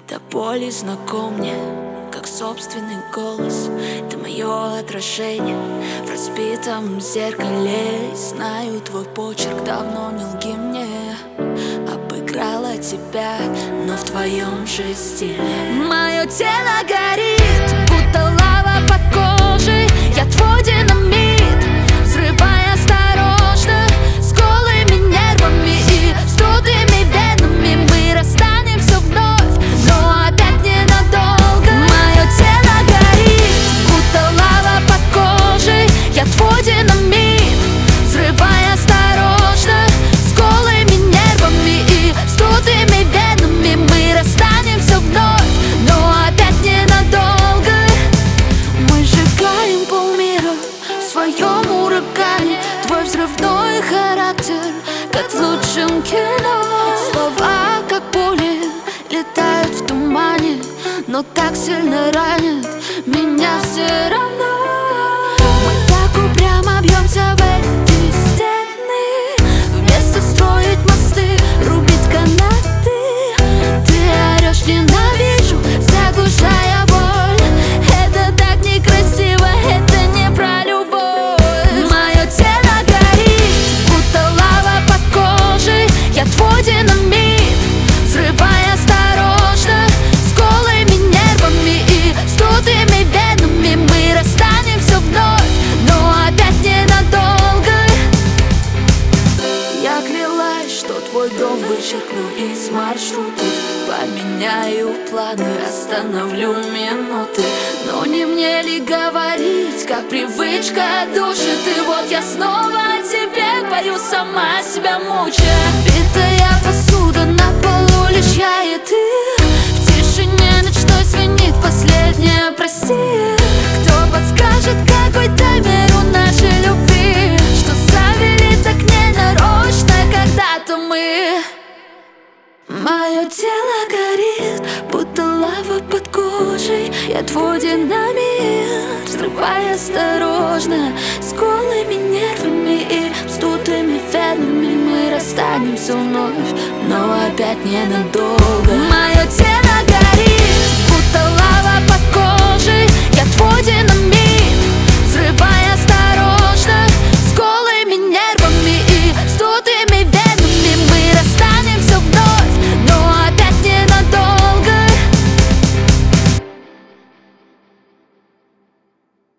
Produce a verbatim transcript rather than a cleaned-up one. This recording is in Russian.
До боли знаком мне, как собственный голос. Ты мое отражение в разбитом зеркале. И знаю, твой почерк давно не лги мне. Обыграла тебя, но в твоем же стиле. Мое тело горит, будто лава под кожей. Я твой динамит, взрывай осторожно, с голыми нервами и с трудными венами. Мы расстанемся вновь, но опять ненадолго. Мое тело горит, будто лава под кожей. Я твой динамит, взрывай осторожно, с голыми нервами и с трудными венами. Мы расстанемся вновь, но опять ненадолго. Мы сжигаем полмира в своем урагане. Твой взрывной характер, как в лучшем кино. Слова, как пули, летают в тумане, но так сильно ранят меня все равно. Мы так упрямо бьемся в эти стены. Вместо строить мосты, рубить канаты. Ты орешь ненавижу, заглушая боль. Это так некрасиво, это не про любовь. Мое тело горит, будто лава под кожей. Я твой динамит, взрывай осторожно, с голыми нервами и с трудными венами. Мы расстанемся вновь, но опять ненадолго. Я клялась, что твой дом вычеркну из маршрутов. Поменяю планы, остановлю минуты. Но не мне ли говорить, как привычка душит. И вот я снова о тебе пою, сама себя мучая. Битая посуда на полу, лишь я и ты. В тишине ночной звенит последнее прости. Кто подскажет, какой таймер у нашей любви? Что завели так ненарочно когда-то мы. Мое тело горит, будто лава под кожей. Я твой динамит, взрывай осторожно, с голыми нервами и вздутыми венами. Мы расстанемся вновь, но опять ненадолго.